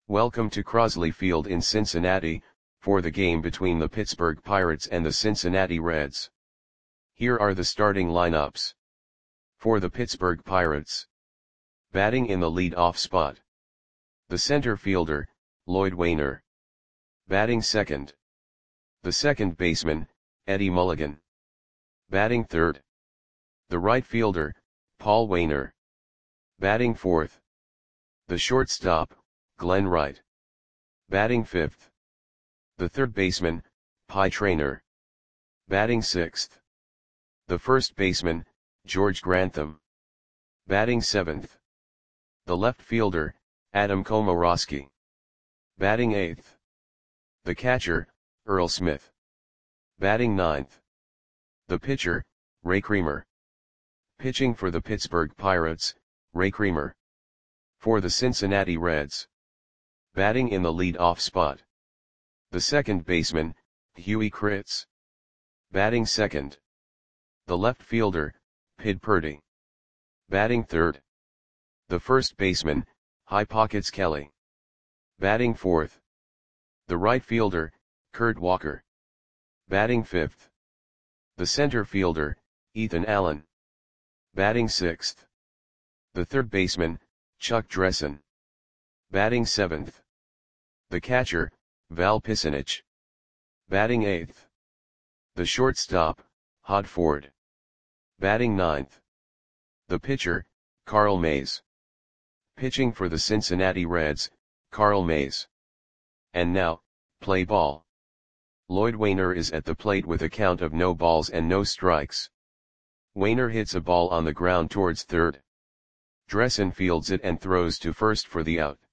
Welcome to Crosley Field in Cincinnati, for the game between the Pittsburgh Pirates and the Cincinnati Reds. Here are the starting lineups. For the Pittsburgh Pirates. Batting in the lead-off spot. The center fielder, Lloyd Waner. Batting second. The second baseman, Eddie Mulligan. Batting third. The right fielder, Paul Waner. Batting fourth. The shortstop, Glenn Wright. Batting fifth. The third baseman, Pie Traynor. Batting sixth. The first baseman, George Grantham. Batting seventh. The left fielder, Adam Komoroski. Batting eighth. The catcher, Earl Smith. Batting ninth. The pitcher, Ray Creamer. Pitching for the Pittsburgh Pirates, Ray Creamer. For the Cincinnati Reds. Batting in the lead-off spot. The second baseman, Huey Kritz. Batting second. The left fielder, Pid Purdy. Batting third. The first baseman, High Pockets Kelly. Batting fourth. The right fielder, Kurt Walker. Batting fifth. The center fielder, Ethan Allen. Batting sixth. The third baseman, Chuck Dressen. Batting seventh. The catcher, Val Pisanich. Batting eighth. The shortstop, Hod Ford. Batting ninth. The pitcher, Carl Mays. Pitching for the Cincinnati Reds, Carl Mays. And now, play ball. Lloyd Waner is at the plate with a count of no balls and no strikes. Waner hits a ball on the ground towards third. Dressen fields it and throws to first for the out.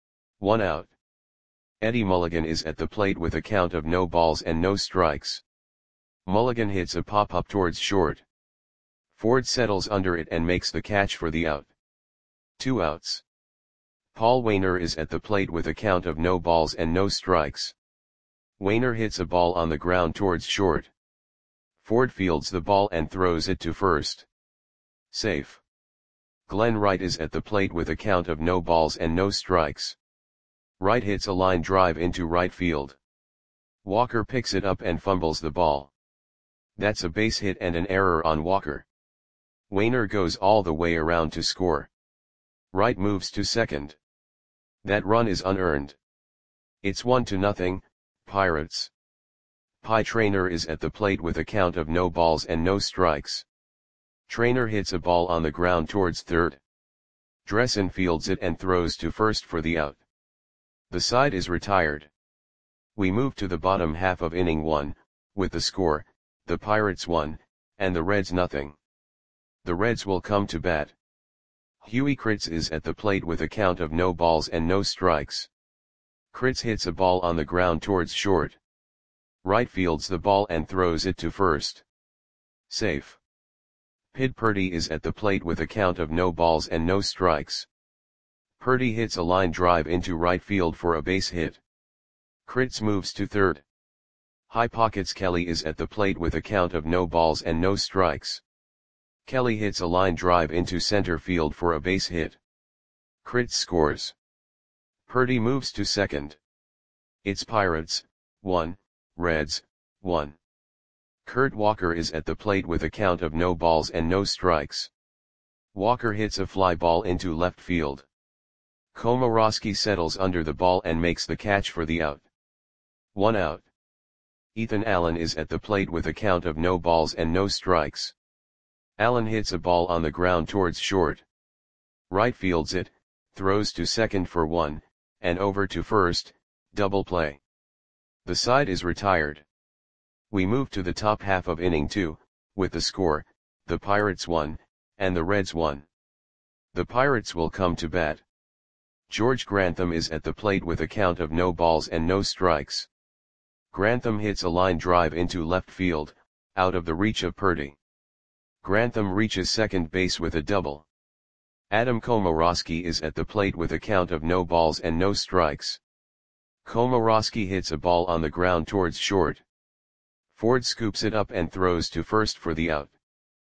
1 out. Eddie Mulligan is at the plate with a count of no balls and no strikes. Mulligan hits a pop-up towards short. Ford settles under it and makes the catch for the out. 2 outs. Paul Waner is at the plate with a count of no balls and no strikes. Waner hits a ball on the ground towards short. Ford fields the ball and throws it to first. Safe. Glenn Wright is at the plate with a count of no balls and no strikes. Wright hits a line drive into right field. Walker picks it up and fumbles the ball. That's a base hit and an error on Walker. Waner goes all the way around to score. Wright moves to second. That run is unearned. It's 1-0, Pirates. Pie Traynor is at the plate with a count of no balls and no strikes. Traynor hits a ball on the ground towards third. Dressen fields it and throws to first for the out. The side is retired. We move to the bottom half of inning 1, with the score, the Pirates 1, and the Reds 0. The Reds will come to bat. Huey Kritz is at the plate with a count of no balls and no strikes. Kritz hits a ball on the ground towards short. Wright fields the ball and throws it to first. Safe. Pid Purdy is at the plate with a count of no balls and no strikes. Purdy hits a line drive into right field for a base hit. Kritz moves to third. High Pockets Kelly is at the plate with a count of no balls and no strikes. Kelly hits a line drive into center field for a base hit. Kritz scores. Purdy moves to second. It's Pirates, 1, Reds, 1. Kurt Walker is at the plate with a count of no balls and no strikes. Walker hits a fly ball into left field. Komoroski settles under the ball and makes the catch for the out. 1 out. Ethan Allen is at the plate with a count of no balls and no strikes. Allen hits a ball on the ground towards short. Wright fields it, throws to second for 1, and over to first, double play. The side is retired. We move to the top half of inning 2, with the score, the Pirates 1, and the Reds 1. The Pirates will come to bat. George Grantham is at the plate with a count of no balls and no strikes. Grantham hits a line drive into left field, out of the reach of Purdy. Grantham reaches second base with a double. Adam Komoroski is at the plate with a count of no balls and no strikes. Komoroski hits a ball on the ground towards short. Ford scoops it up and throws to first for the out.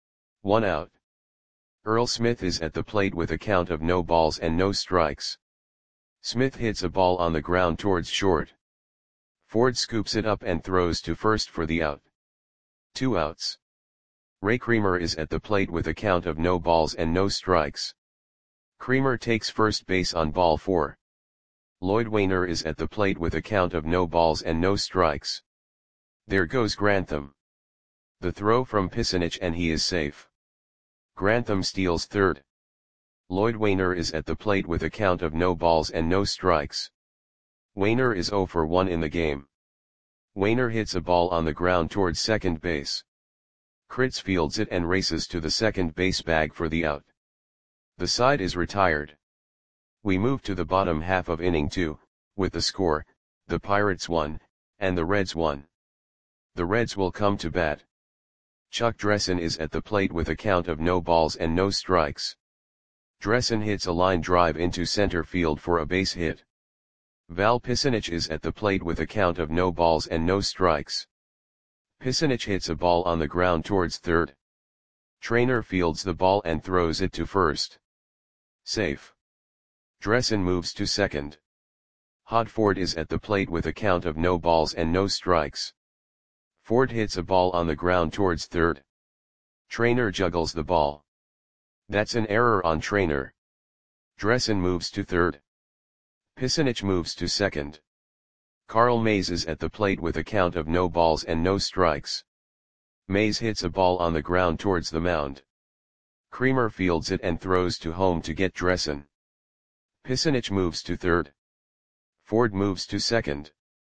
1 out. Earl Smith is at the plate with a count of no balls and no strikes. Smith hits a ball on the ground towards short. Ford scoops it up and throws to first for the out. 2 outs. Ray Creamer is at the plate with a count of no balls and no strikes. Creamer takes first base on ball 4. Lloyd Wainer is at the plate with a count of no balls and no strikes. There goes Grantham. The throw from Pisanich and he is safe. Grantham steals third. Lloyd Wainer is at the plate with a count of no balls and no strikes. Wainer is 0 for 1 in the game. Wainer hits a ball on the ground towards second base. Kritz fields it and races to the second base bag for the out. The side is retired. We move to the bottom half of inning 2, with the score, the Pirates 1, and the Reds 1. The Reds will come to bat. Chuck Dressen is at the plate with a count of no balls and no strikes. Dressen hits a line drive into center field for a base hit. Val Pisanich is at the plate with a count of no balls and no strikes. Pisanich hits a ball on the ground towards third. Trainer fields the ball and throws it to first. Safe. Dressen moves to second. Hodford is at the plate with a count of no balls and no strikes. Ford hits a ball on the ground towards third. Trainer juggles the ball. That's an error on Trainer. Dressen moves to third. Pisanich moves to second. Carl Mays is at the plate with a count of no balls and no strikes. Mays hits a ball on the ground towards the mound. Creamer fields it and throws to home to get Dressen. Pisanich moves to third. Ford moves to second.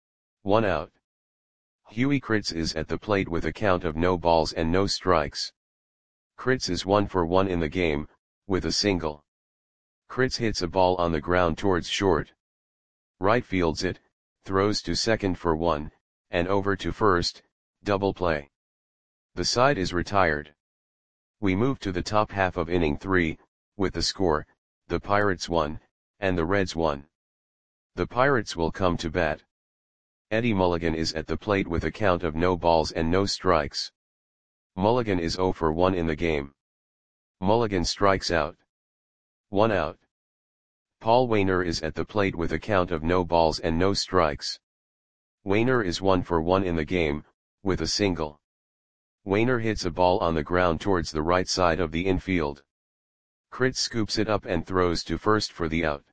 1 out. Huey Kritz is at the plate with a count of no balls and no strikes. Kritz is 1 for 1 in the game, with a single. Kritz hits a ball on the ground towards short. Right fields it, throws to second for 1, and over to first, double play. The side is retired. We move to the top half of inning 3, with the score, the Pirates 1, and the Reds 1. The Pirates will come to bat. Eddie Mulligan is at the plate with a count of no balls and no strikes. Mulligan is 0 for 1 in the game. Mulligan strikes out. 1 out. Paul Wainer is at the plate with a count of no balls and no strikes. Wainer is 1 for 1 in the game, with a single. Wainer hits a ball on the ground towards the right side of the infield. Kritz scoops it up and throws to first for the out.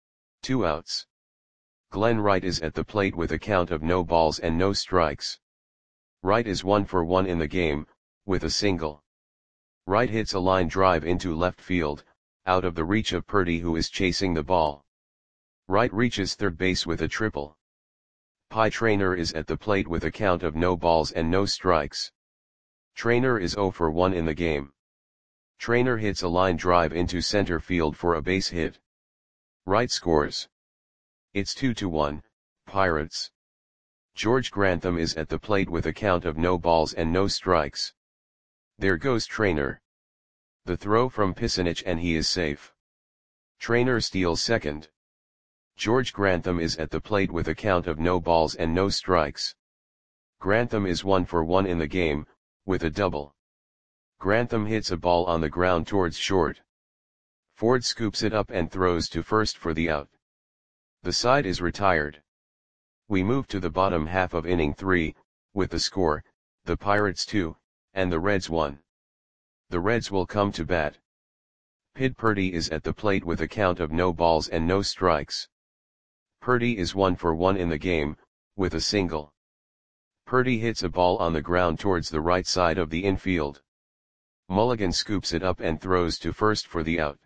2 outs. Glenn Wright is at the plate with a count of no balls and no strikes. Wright is 1 for 1 in the game, with a single. Wright hits a line drive into left field, out of the reach of Purdy who is chasing the ball. Wright reaches third base with a triple. Pie Trainer is at the plate with a count of no balls and no strikes. Trainer is 0 for 1 in the game. Trainer hits a line drive into center field for a base hit. Wright scores. It's 2-1, Pirates. George Grantham is at the plate with a count of no balls and no strikes. There goes Trainer. The throw from Pisanich and he is safe. Trainer steals second. George Grantham is at the plate with a count of no balls and no strikes. Grantham is 1 for 1 in the game, with a double. Grantham hits a ball on the ground towards short. Ford scoops it up and throws to first for the out. The side is retired. We move to the bottom half of inning 3, with the score, the Pirates 2, and the Reds 1. The Reds will come to bat. Pid Purdy is at the plate with a count of no balls and no strikes. Purdy is 1 for 1 in the game, with a single. Purdy hits a ball on the ground towards the right side of the infield. Mulligan scoops it up and throws to first for the out.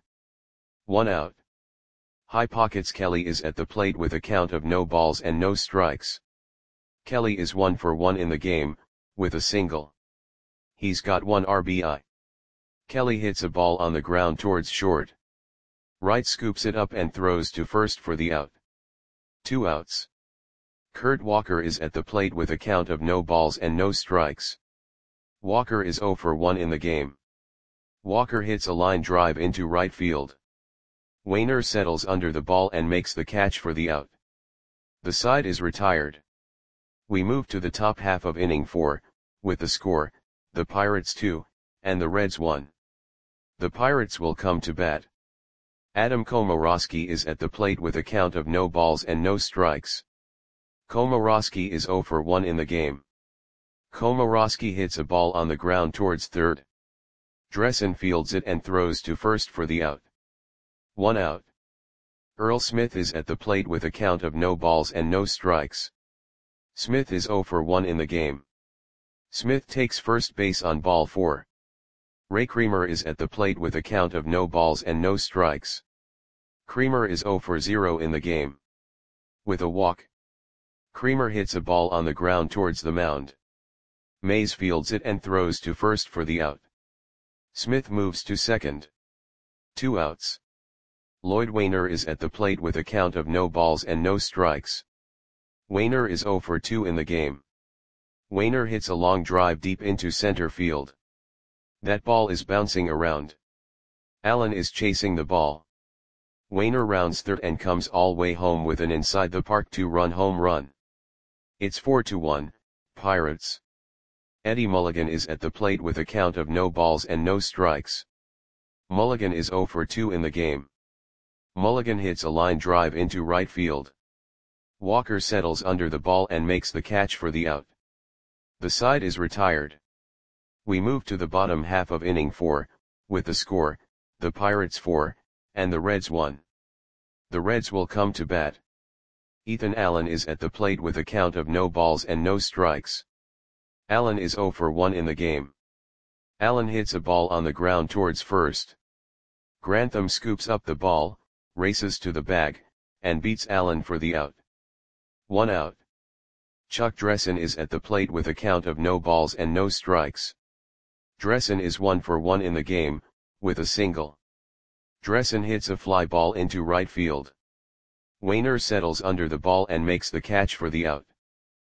1 out. High Pockets Kelly is at the plate with a count of no balls and no strikes. Kelly is 1 for 1 in the game, with a single. He's got 1 RBI. Kelly hits a ball on the ground towards short. Wright scoops it up and throws to first for the out. 2 outs. Kurt Walker is at the plate with a count of no balls and no strikes. Walker is 0 for 1 in the game. Walker hits a line drive into right field. Wainer settles under the ball and makes the catch for the out. The side is retired. We move to the top half of inning 4, with the score, the Pirates 2, and the Reds 1. The Pirates will come to bat. Adam Komorowski is at the plate with a count of no balls and no strikes. Komorowski is 0 for 1 in the game. Komorowski hits a ball on the ground towards third. Dressen fields it and throws to first for the out. 1 out. Earl Smith is at the plate with a count of no balls and no strikes. Smith is 0 for 1 in the game. Smith takes first base on ball 4. Ray Creamer is at the plate with a count of no balls and no strikes. Creamer is 0 for 0 in the game. With a walk, Creamer hits a ball on the ground towards the mound. Mays fields it and throws to first for the out. Smith moves to second. 2 outs. Lloyd Wainer is at the plate with a count of no balls and no strikes. Wainer is 0 for 2 in the game. Wainer hits a long drive deep into center field. That ball is bouncing around. Allen is chasing the ball. Wainer rounds third and comes all way home with an inside the park 2-run home run. It's 4-1, Pirates. Eddie Mulligan is at the plate with a count of no balls and no strikes. Mulligan is 0 for 2 in the game. Mulligan hits a line drive into right field. Walker settles under the ball and makes the catch for the out. The side is retired. We move to the bottom half of inning 4, with the score, the Pirates 4, and the Reds 1. The Reds will come to bat. Ethan Allen is at the plate with a count of no balls and no strikes. Allen is 0 for 1 in the game. Allen hits a ball on the ground towards first. Grantham scoops up the ball, races to the bag, and beats Allen for the out. 1 out. Chuck Dressen is at the plate with a count of no balls and no strikes. Dressen is 1 for 1 in the game, with a single. Dressen hits a fly ball into right field. Wainer settles under the ball and makes the catch for the out.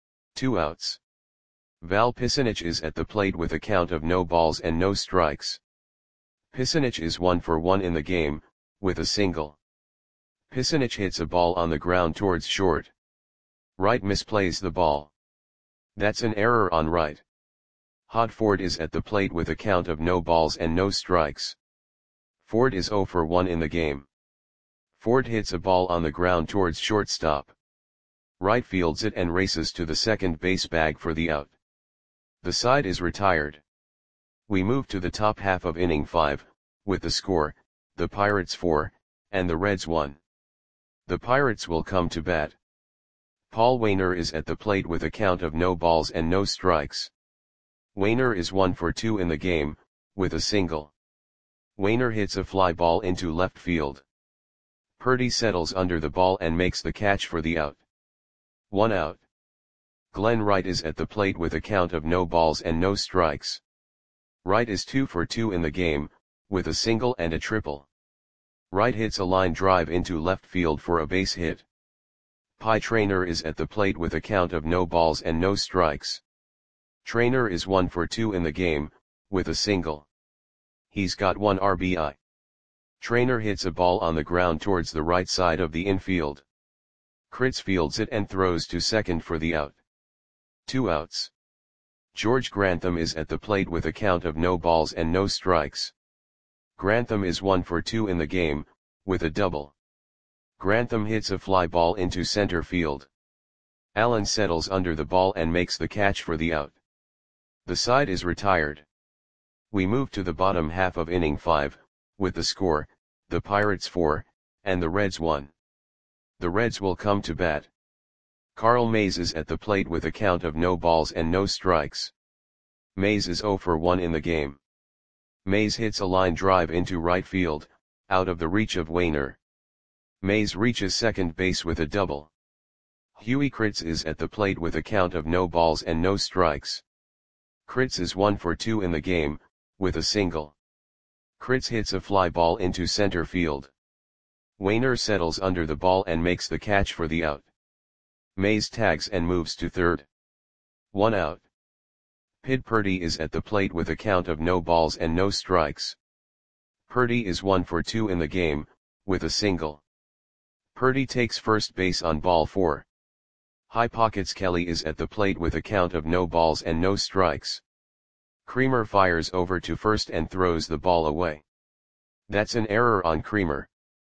2 outs. Val Pisanich is at the plate with a count of no balls and no strikes. Pisanich is 1 for 1 in the game, with a single. Pisanich hits a ball on the ground towards short. Wright misplays the ball. That's an error on Wright. Hod Ford is at the plate with a count of no balls and no strikes. Ford is 0 for 1 in the game. Ford hits a ball on the ground towards shortstop. Wright fields it and races to the second base bag for the out. The side is retired. We move to the top half of inning 5, with the score, the Pirates 4, and the Reds 1. The Pirates will come to bat. Paul Wainer is at the plate with a count of no balls and no strikes. Wainer is 1 for 2 in the game, with a single. Wainer hits a fly ball into left field. Purdy settles under the ball and makes the catch for the out. 1 out. Glenn Wright is at the plate with a count of no balls and no strikes. Wright is 2 for 2 in the game, with a single and a triple. Wright hits a line drive into left field for a base hit. Pie Traynor is at the plate with a count of no balls and no strikes. Traynor is 1 for 2 in the game, with a single. He's got 1 RBI. Traynor hits a ball on the ground towards the right side of the infield. Kritz fields it and throws to second for the out. 2 outs. George Grantham is at the plate with a count of no balls and no strikes. Grantham is 1 for 2 in the game, with a double. Grantham hits a fly ball into center field. Allen settles under the ball and makes the catch for the out. The side is retired. We move to the bottom half of inning 5, with the score, the Pirates 4, and the Reds 1. The Reds will come to bat. Carl Mays is at the plate with a count of no balls and no strikes. Mays is 0 for 1 in the game. Mays hits a line drive into right field, out of the reach of Wainer. Mays reaches second base with a double. Huey Kritz is at the plate with a count of no balls and no strikes. Kritz is 1 for 2 in the game, with a single. Kritz hits a fly ball into center field. Wainer settles under the ball and makes the catch for the out. Mays tags and moves to third. 1 out. Pid Purdy is at the plate with a count of no balls and no strikes. Purdy is 1 for 2 in the game, with a single. Purdy takes first base on ball 4. High Pockets Kelly is at the plate with a count of no balls and no strikes. Creamer fires over to first and throws the ball away. That's an error on Creamer.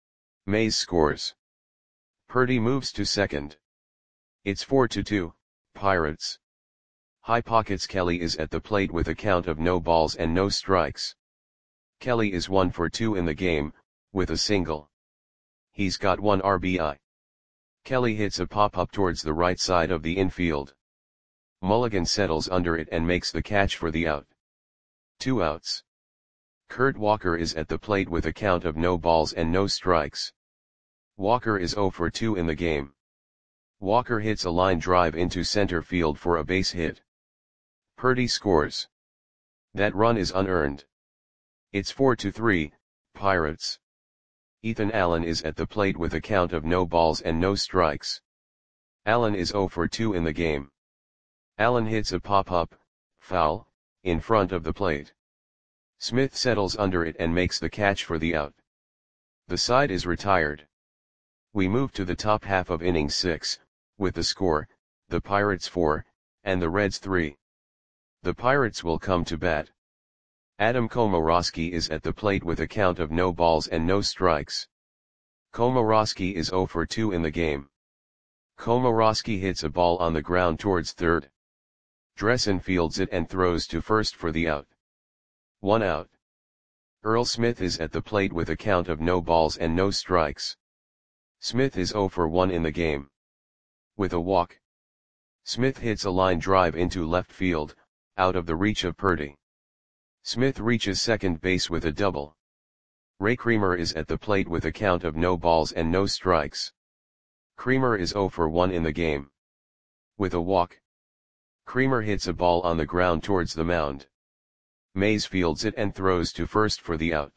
Mays scores. Purdy moves to second. It's 4-2, Pirates. High pockets. Kelly is at the plate with a count of no balls and no strikes. Kelly is 1 for 2 in the game, with a single. He's got 1 RBI. Kelly hits a pop-up towards the right side of the infield. Mulligan settles under it and makes the catch for the out. 2 outs. Kurt Walker is at the plate with a count of no balls and no strikes. Walker is 0 for 2 in the game. Walker hits a line drive into center field for a base hit. Purdy scores. That run is unearned. It's 4-3, Pirates. Ethan Allen is at the plate with a count of no balls and no strikes. Allen is 0 for 2 in the game. Allen hits a pop-up, foul, in front of the plate. Smith settles under it and makes the catch for the out. The side is retired. We move to the top half of inning 6, with the score, the Pirates 4, and the Reds 3. The Pirates will come to bat. Adam Komoroski is at the plate with a count of no balls and no strikes. Komoroski is 0 for 2 in the game. Komoroski hits a ball on the ground towards third. Dressen fields it and throws to first for the out. 1 out. Earl Smith is at the plate with a count of no balls and no strikes. Smith is 0 for 1 in the game. With a walk. Smith hits a line drive into left field, out of the reach of Purdy. Smith reaches second base with a double. Ray Creamer is at the plate with a count of no balls and no strikes. Creamer is 0 for 1 in the game. With a walk. Creamer hits a ball on the ground towards the mound. Mays fields it and throws to first for the out.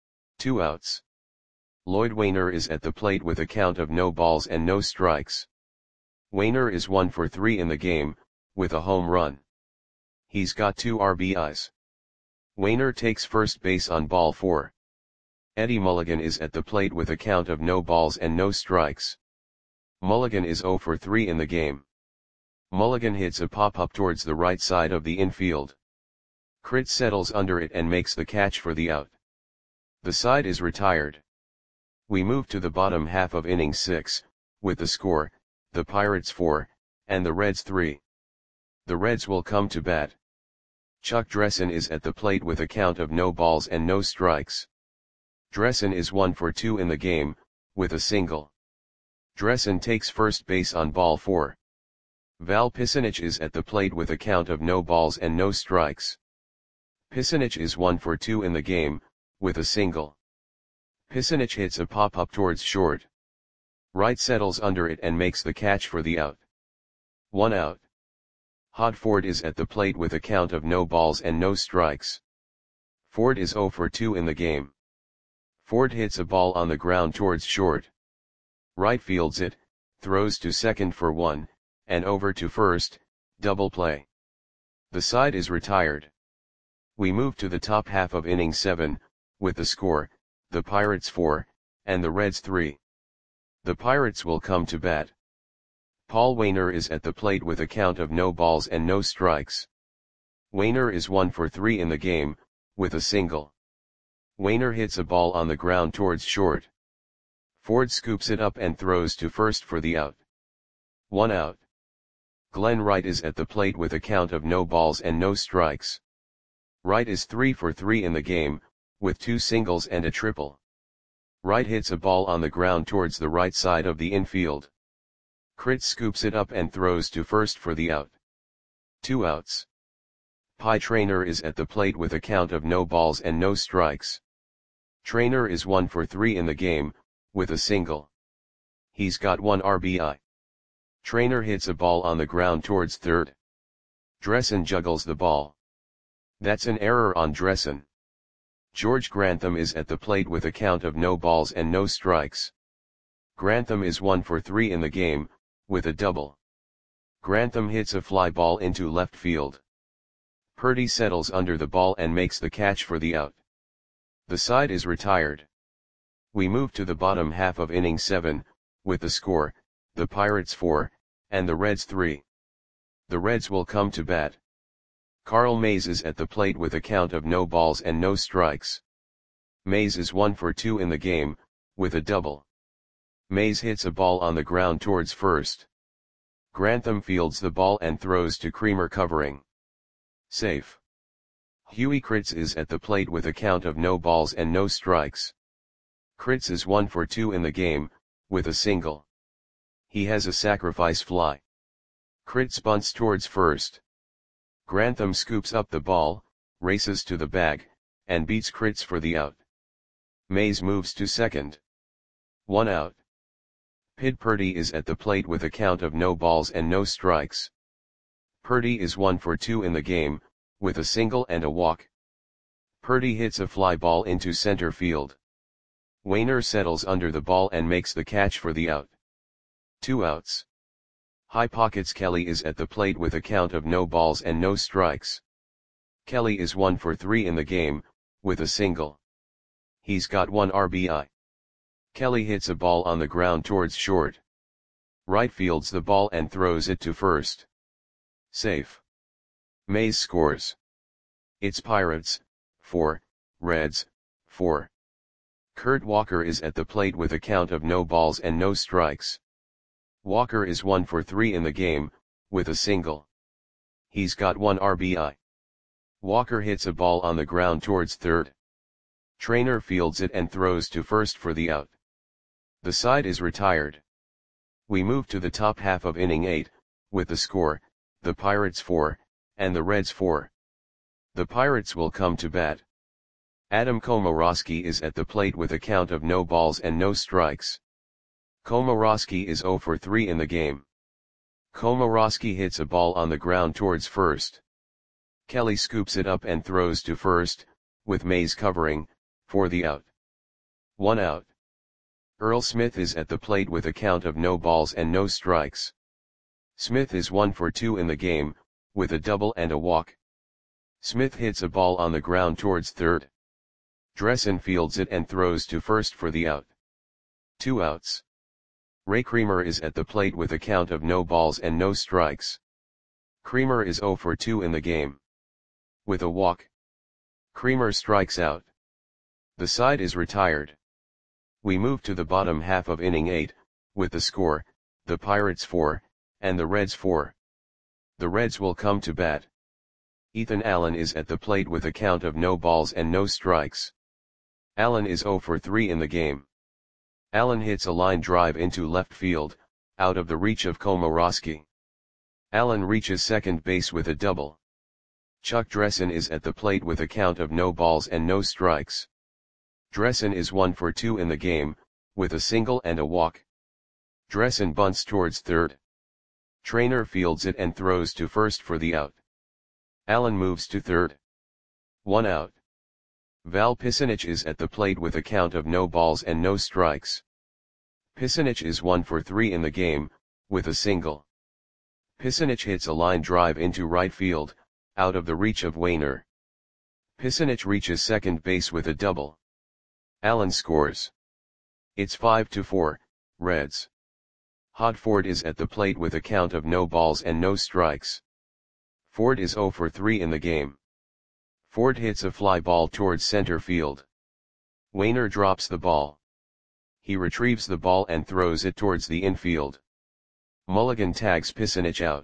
2 outs. Lloyd Wainer is at the plate with a count of no balls and no strikes. Wainer is 1 for 3 in the game, with a home run. He's got 2 RBIs. Wainer takes first base on ball 4. Eddie Mulligan is at the plate with a count of no balls and no strikes. Mulligan is 0 for 3 in the game. Mulligan hits a pop-up towards the right side of the infield. Crit settles under it and makes the catch for the out. The side is retired. We move to the bottom half of inning 6, with the score, the Pirates 4, and the Reds 3. The Reds will come to bat. Chuck Dressen is at the plate with a count of no balls and no strikes. Dressen is 1 for 2 in the game, with a single. Dressen takes first base on ball 4. Val Pisanich is at the plate with a count of no balls and no strikes. Pisanich is 1 for 2 in the game, with a single. Pisanich hits a pop-up towards short. Wright settles under it and makes the catch for the out. 1 out. Hod Ford is at the plate with a count of no balls and no strikes. Ford is 0 for 2 in the game. Ford hits a ball on the ground towards short. Wright fields it, throws to second for 1, and over to first, double play. The side is retired. We move to the top half of inning 7, with the score, the Pirates 4, and the Reds 3. The Pirates will come to bat. Paul Wainer is at the plate with a count of no balls and no strikes. Wainer is 1 for 3 in the game, with a single. Wainer hits a ball on the ground towards short. Ford scoops it up and throws to first for the out. 1 out. Glenn Wright is at the plate with a count of no balls and no strikes. Wright is 3 for 3 in the game, with 2 singles and a triple. Wright hits a ball on the ground towards the right side of the infield. Crit scoops it up and throws to first for the out. 2 outs. Pie Traynor is at the plate with a count of no balls and no strikes. Traynor is 1 for 3 in the game, with a single. He's got 1 RBI. Traynor hits a ball on the ground towards third. Dressen juggles the ball. That's an error on Dressen. George Grantham is at the plate with a count of no balls and no strikes. Grantham is 1 for 3 in the game, with a double. Grantham hits a fly ball into left field. Purdy settles under the ball and makes the catch for the out. The side is retired. We move to the bottom half of inning 7, with the score, the Pirates 4, and the Reds 3. The Reds will come to bat. Carl Mays is at the plate with a count of no balls and no strikes. Mays is 1 for 2 in the game, with a double. Mays hits a ball on the ground towards first. Grantham fields the ball and throws to Creamer covering. Safe. Huey Critz is at the plate with a count of no balls and no strikes. Critz is 1 for 2 in the game, with a single. He has a sacrifice fly. Critz bunts towards first. Grantham scoops up the ball, races to the bag, and beats Critz for the out. Mays moves to second. 1 out. Pid Purdy is at the plate with a count of no balls and no strikes. Purdy is 1 for 2 in the game, with a single and a walk. Purdy hits a fly ball into center field. Wainer settles under the ball and makes the catch for the out. 2 outs. High Pockets Kelly is at the plate with a count of no balls and no strikes. Kelly is 1 for 3 in the game, with a single. He's got 1 RBI. Kelly hits a ball on the ground towards short. Right fields the ball and throws it to first. Safe. Mays scores. It's Pirates, 4, Reds, 4. Kurt Walker is at the plate with a count of no balls and no strikes. Walker is 1 for 3 in the game, with a single. He's got 1 RBI. Walker hits a ball on the ground towards third. Trainer fields it and throws to first for the out. The side is retired. We move to the top half of inning 8, with the score, the Pirates 4, and the Reds 4. The Pirates will come to bat. Adam Komorowski is at the plate with a count of no balls and no strikes. Komorowski is 0 for 3 in the game. Komorowski hits a ball on the ground towards first. Kelly scoops it up and throws to first, with Mays covering, for the out. 1 out. Earl Smith is at the plate with a count of no balls and no strikes. Smith is 1 for 2 in the game, with a double and a walk. Smith hits a ball on the ground towards third. Dressen fields it and throws to first for the out. 2 outs. Ray Creamer is at the plate with a count of no balls and no strikes. Creamer is 0 for 2 in the game. With a walk. Creamer strikes out. The side is retired. We move to the bottom half of inning 8, with the score, the Pirates 4, and the Reds 4. The Reds will come to bat. Ethan Allen is at the plate with a count of no balls and no strikes. Allen is 0 for 3 in the game. Allen hits a line drive into left field, out of the reach of Komorowski. Allen reaches second base with a double. Chuck Dressen is at the plate with a count of no balls and no strikes. Dressen is 1 for 2 in the game, with a single and a walk. Dressen bunts towards third. Trainer fields it and throws to first for the out. Allen moves to third. 1 out. Val Pisanich is at the plate with a count of no balls and no strikes. Pisanich is 1 for 3 in the game, with a single. Pisanich hits a line drive into right field, out of the reach of Wainer. Pisanich reaches second base with a double. Allen scores. It's 5-4, Reds. Hod Ford is at the plate with a count of no balls and no strikes. Ford is 0 for 3 in the game. Ford hits a fly ball towards center field. Wainer drops the ball. He retrieves the ball and throws it towards the infield. Mulligan tags Pisanich out.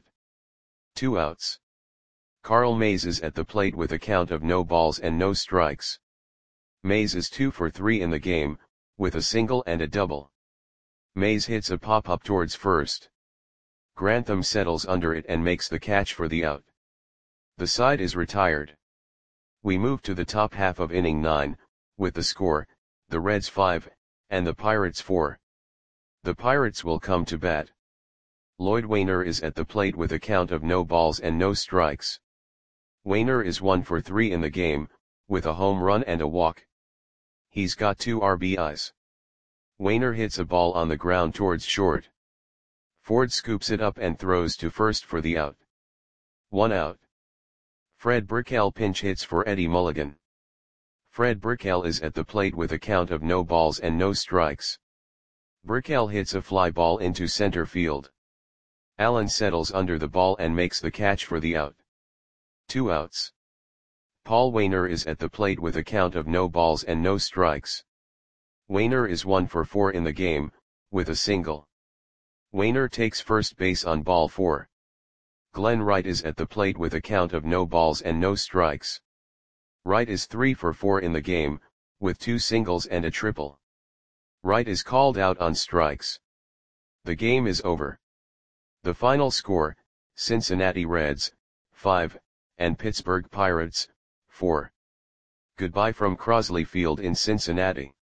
2 outs. Carl Mays is at the plate with a count of no balls and no strikes. Mays is 2 for 3 in the game, with a single and a double. Mays hits a pop-up towards first. Grantham settles under it and makes the catch for the out. The side is retired. We move to the top half of inning 9, with the score, the Reds 5, and the Pirates 4. The Pirates will come to bat. Lloyd Wainer is at the plate with a count of no balls and no strikes. Wainer is 1 for 3 in the game, with a home run and a walk. He's got 2 RBIs. Wainer hits a ball on the ground towards short. Ford scoops it up and throws to first for the out. 1 out. Fred Brickell pinch hits for Eddie Mulligan. Fred Brickell is at the plate with a count of no balls and no strikes. Brickell hits a fly ball into center field. Allen settles under the ball and makes the catch for the out. 2 outs. Paul Wainer is at the plate with a count of no balls and no strikes. Wainer is 1 for 4 in the game, with a single. Wainer takes first base on ball 4. Glenn Wright is at the plate with a count of no balls and no strikes. Wright is 3 for 4 in the game, with 2 singles and a triple. Wright is called out on strikes. The game is over. The final score, Cincinnati Reds, 5, and Pittsburgh Pirates, 4. Goodbye from Crosley Field in Cincinnati.